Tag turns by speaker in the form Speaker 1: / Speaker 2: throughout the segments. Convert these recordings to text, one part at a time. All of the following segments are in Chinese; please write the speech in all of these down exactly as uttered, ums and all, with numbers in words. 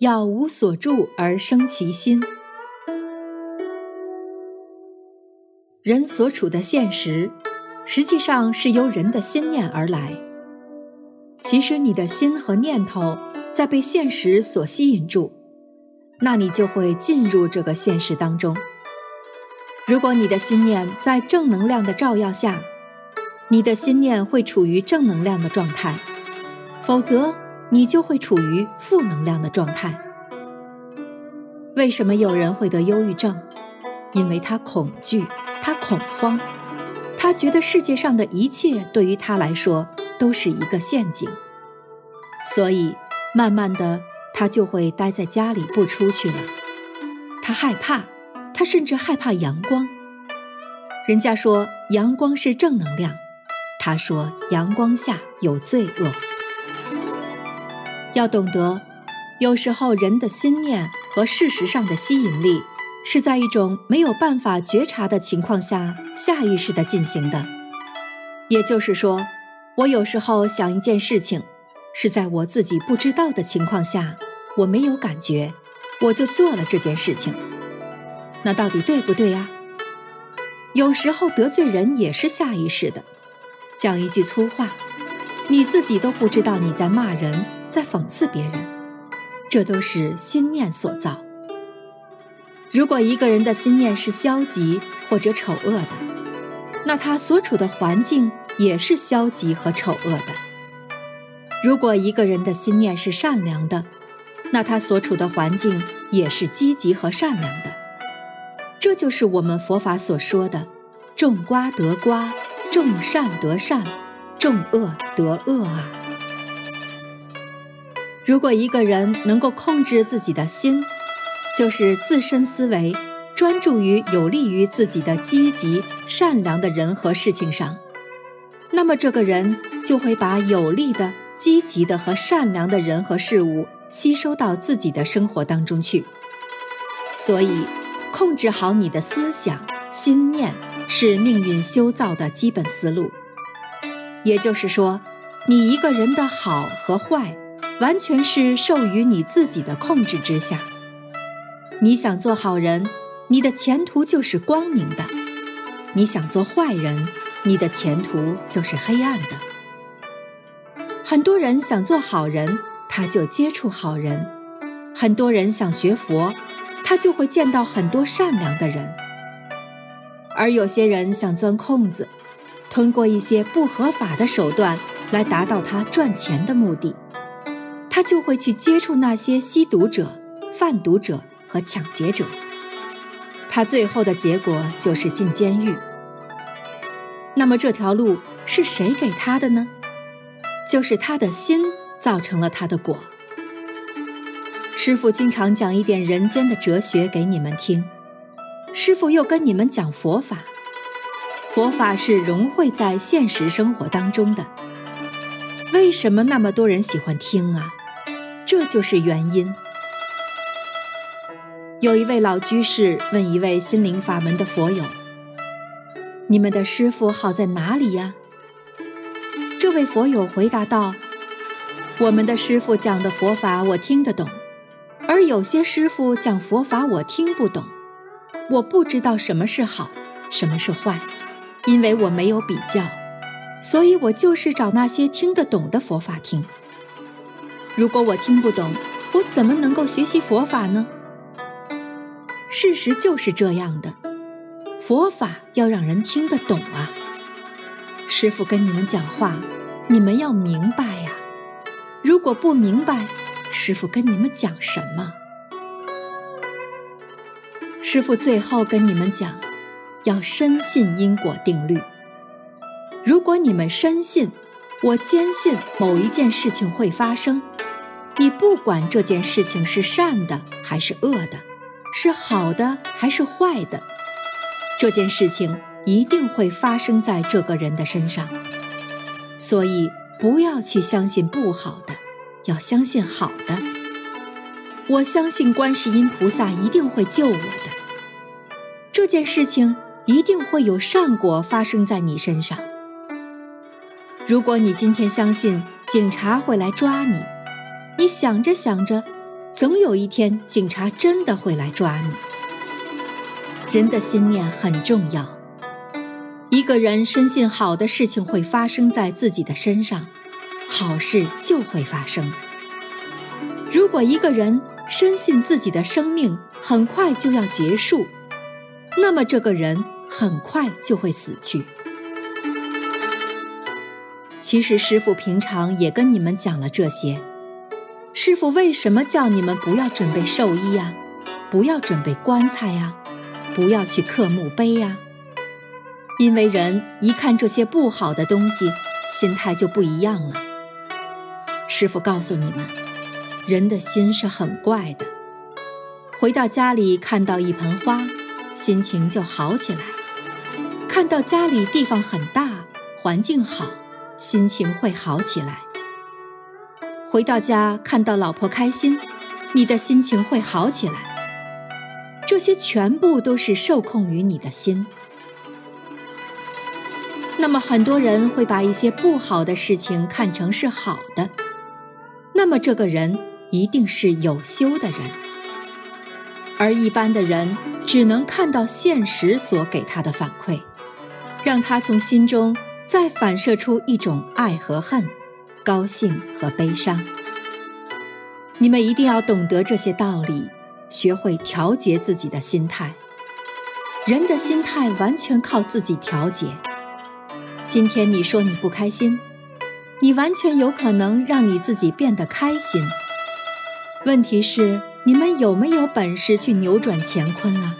Speaker 1: 要无所住而生其心。人所处的现实，实际上是由人的心念而来。其实你的心和念头在被现实所吸引住，那你就会进入这个现实当中。如果你的心念在正能量的照耀下，你的心念会处于正能量的状态，否则你就会处于负能量的状态。为什么有人会得忧郁症？因为他恐惧，他恐慌，他觉得世界上的一切对于他来说都是一个陷阱，所以慢慢的他就会待在家里不出去了。他害怕，他甚至害怕阳光。人家说阳光是正能量，他说阳光下有罪恶。要懂得，有时候人的心念和事实上的吸引力是在一种没有办法觉察的情况下下意识地进行的。也就是说，我有时候想一件事情，是在我自己不知道的情况下，我没有感觉，我就做了这件事情。那到底对不对啊？有时候得罪人也是下意识的，讲一句粗话，你自己都不知道你在骂人，在讽刺别人，这都是心念所造。如果一个人的心念是消极或者丑恶的，那他所处的环境也是消极和丑恶的。如果一个人的心念是善良的，那他所处的环境也是积极和善良的。这就是我们佛法所说的种瓜得瓜，种善得善，种恶得恶啊。如果一个人能够控制自己的心，就是自身思维专注于有利于自己的积极善良的人和事情上，那么这个人就会把有利的积极的和善良的人和事物吸收到自己的生活当中去。所以控制好你的思想心念是命运修造的基本思路。也就是说，你一个人的好和坏完全是受于你自己的控制之下。你想做好人，你的前途就是光明的；你想做坏人，你的前途就是黑暗的。很多人想做好人，他就接触好人；很多人想学佛，他就会见到很多善良的人。而有些人想钻空子，通过一些不合法的手段来达到他赚钱的目的，他就会去接触那些吸毒者、贩毒者和抢劫者，他最后的结果就是进监狱。那么这条路是谁给他的呢？就是他的心造成了他的果。师父经常讲一点人间的哲学给你们听，师父又跟你们讲佛法，佛法是融汇在现实生活当中的。为什么那么多人喜欢听啊？这就是原因。有一位老居士问一位心灵法门的佛友，你们的师父好在哪里呀？这位佛友回答道，我们的师父讲的佛法我听得懂，而有些师父讲佛法我听不懂，我不知道什么是好，什么是坏，因为我没有比较，所以我就是找那些听得懂的佛法听。如果我听不懂，我怎么能够学习佛法呢？事实就是这样的，佛法要让人听得懂啊。师父跟你们讲话，你们要明白呀。如果不明白，师父跟你们讲什么？师父最后跟你们讲，要深信因果定律。如果你们深信，我坚信某一件事情会发生，你不管这件事情是善的还是恶的，是好的还是坏的，这件事情一定会发生在这个人的身上。所以不要去相信不好的，要相信好的。我相信观世音菩萨一定会救我的，这件事情一定会有善果发生在你身上。如果你今天相信警察会来抓你，你想着想着， 总有一天警察真的会来抓你。人的心念很重要，一个人深信好的事情会发生在自己的身上，好事就会发生。如果一个人深信自己的生命很快就要结束，那么这个人很快就会死去。其实师父平常也跟你们讲了这些。师父为什么叫你们不要准备寿衣呀、不要准备棺材呀、不要去刻墓碑呀？因为人一看这些不好的东西，心态就不一样了。师父告诉你们，人的心是很怪的。回到家里看到一盆花，心情就好起来；看到家里地方很大，环境好，心情会好起来。回到家看到老婆开心，你的心情会好起来。这些全部都是受控于你的心。那么很多人会把一些不好的事情看成是好的，那么这个人一定是有修的人。而一般的人只能看到现实所给他的反馈，让他从心中再反射出一种爱和恨，高兴和悲伤。你们一定要懂得这些道理，学会调节自己的心态。人的心态完全靠自己调节。今天你说你不开心，你完全有可能让你自己变得开心。问题是，你们有没有本事去扭转乾坤啊？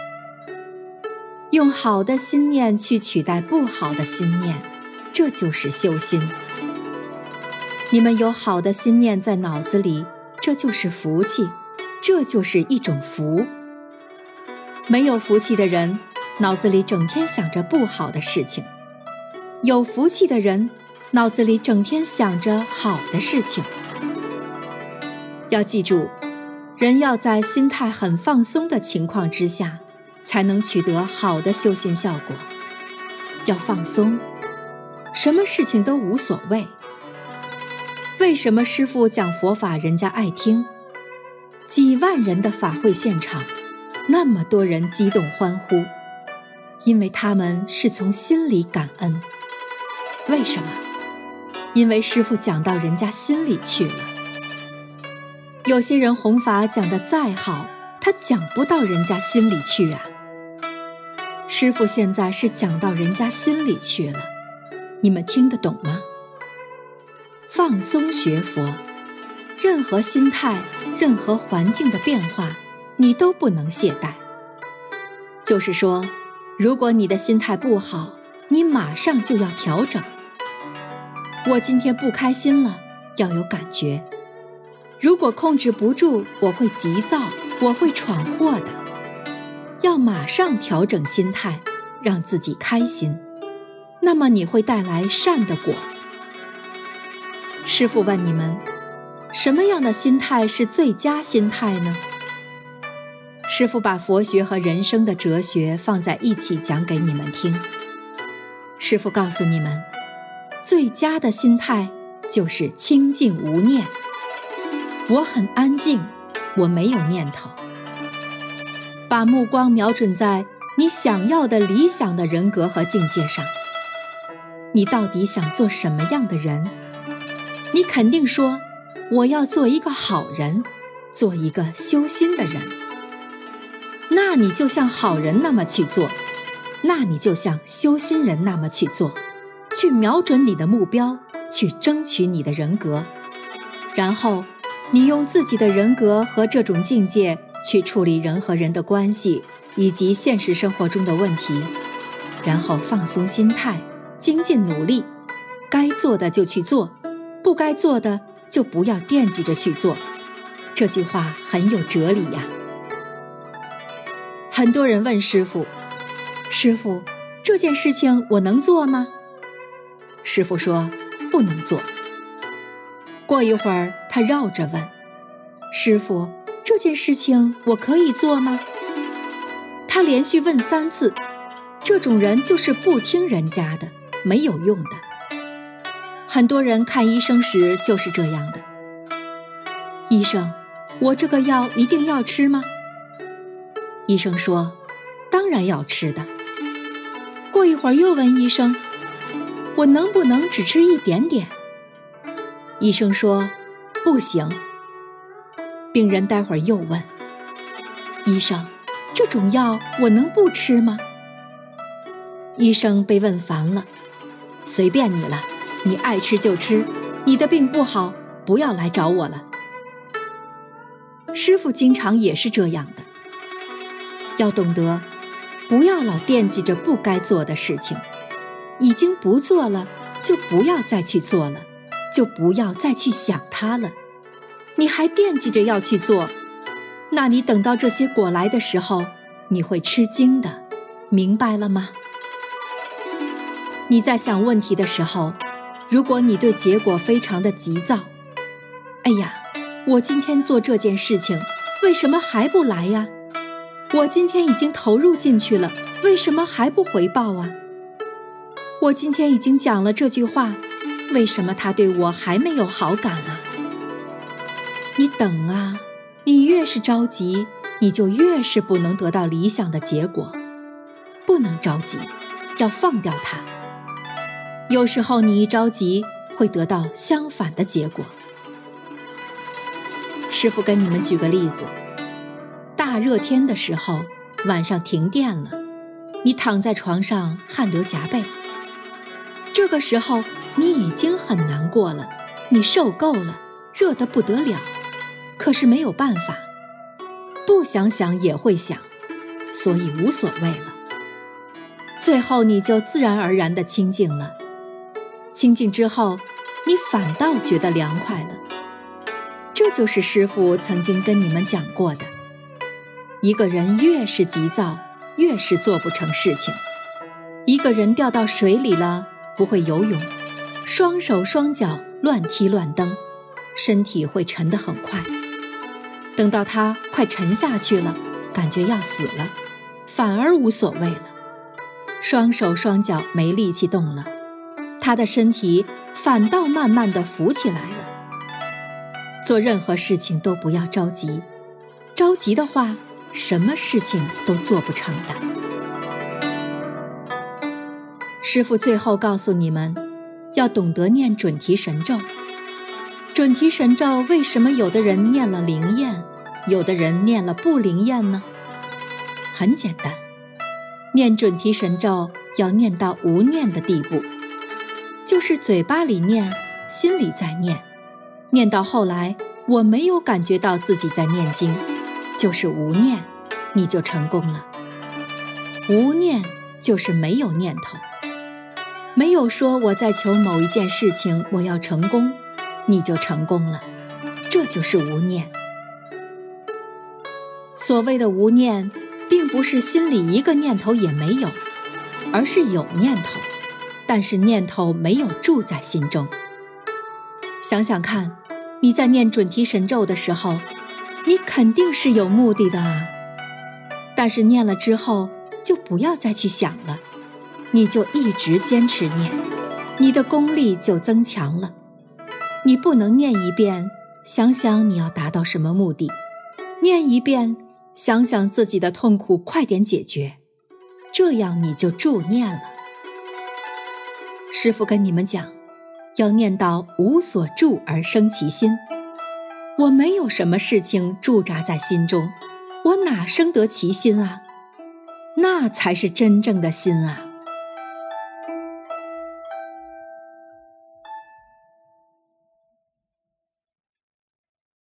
Speaker 1: 用好的心念去取代不好的心念，这就是修心。你们有好的心念在脑子里，这就是福气，这就是一种福。没有福气的人，脑子里整天想着不好的事情；有福气的人，脑子里整天想着好的事情。要记住，人要在心态很放松的情况之下，才能取得好的修行效果。要放松，什么事情都无所谓。为什么师父讲佛法人家爱听？几万人的法会现场，那么多人激动欢呼，因为他们是从心里感恩。为什么？因为师父讲到人家心里去了。有些人弘法讲得再好，他讲不到人家心里去啊。师父现在是讲到人家心里去了，你们听得懂吗？放松学佛，任何心态、任何环境的变化，你都不能懈怠。就是说，如果你的心态不好，你马上就要调整。我今天不开心了，要有感觉。如果控制不住，我会急躁，我会闯祸的。要马上调整心态，让自己开心，那么你会带来善的果。师父问你们，什么样的心态是最佳心态呢？师父把佛学和人生的哲学放在一起讲给你们听。师父告诉你们，最佳的心态就是清净无念。我很安静，我没有念头。把目光瞄准在你想要的理想的人格和境界上。你到底想做什么样的人？你肯定说，我要做一个好人，做一个修心的人。那你就像好人那么去做，那你就像修心人那么去做，去瞄准你的目标，去争取你的人格。然后你用自己的人格和这种境界去处理人和人的关系，以及现实生活中的问题，然后放松心态，精进努力，该做的就去做，不该做的就不要惦记着去做。这句话很有哲理呀。很多人问师父，师父，这件事情我能做吗？师父说，不能做。过一会儿，他绕着问，师父，这件事情我可以做吗？他连续问三次，这种人就是不听人家的，没有用的。很多人看医生时就是这样的。医生， 我这个药一定要吃吗？医生说，当然要吃的。过一会儿又问医生，我能不能只吃一点点？医生说，不行。病人待会儿又问，医生，这种药我能不吃吗？医生被问烦了，随便你了，你爱吃就吃，你的病不好，不要来找我了。师父经常也是这样的，要懂得，不要老惦记着不该做的事情，已经不做了，就不要再去做了，就不要再去想它了。你还惦记着要去做，那你等到这些果来的时候，你会吃惊的，明白了吗？你在想问题的时候，如果你对结果非常的急躁，哎呀，我今天做这件事情，为什么还不来呀？我今天已经投入进去了，为什么还不回报啊？我今天已经讲了这句话，为什么他对我还没有好感啊？你等啊，你越是着急，你就越是不能得到理想的结果。不能着急，要放掉它。有时候你一着急，会得到相反的结果。师父跟你们举个例子，大热天的时候，晚上停电了，你躺在床上汗流浃背，这个时候你已经很难过了，你受够了，热得不得了，可是没有办法，不想想也会想，所以无所谓了。最后你就自然而然地清静了，清静之后，你反倒觉得凉快了。这就是师父曾经跟你们讲过的，一个人越是急躁，越是做不成事情。一个人掉到水里了，不会游泳，双手双脚乱踢乱蹬，身体会沉得很快。等到他快沉下去了，感觉要死了，反而无所谓了，双手双脚没力气动了，他的身体反倒慢慢地浮起来了。做任何事情都不要着急，着急的话，什么事情都做不成的。师父最后告诉你们，要懂得念准提神咒。准提神咒为什么有的人念了灵验，有的人念了不灵验呢？很简单，念准提神咒要念到无念的地步，就是嘴巴里念，心里在念，念到后来我没有感觉到自己在念经，就是无念，你就成功了。无念就是没有念头，没有说我在求某一件事情我要成功，你就成功了，这就是无念。所谓的无念，并不是心里一个念头也没有，而是有念头，但是念头没有住在心中。想想看，你在念准提神咒的时候，你肯定是有目的的啊，但是念了之后就不要再去想了，你就一直坚持念，你的功力就增强了。你不能念一遍，想想你要达到什么目的，念一遍，想想自己的痛苦快点解决，这样你就助念了。师父跟你们讲，要念到无所住而生其心。我没有什么事情驻扎在心中，我哪生得其心啊？那才是真正的心啊。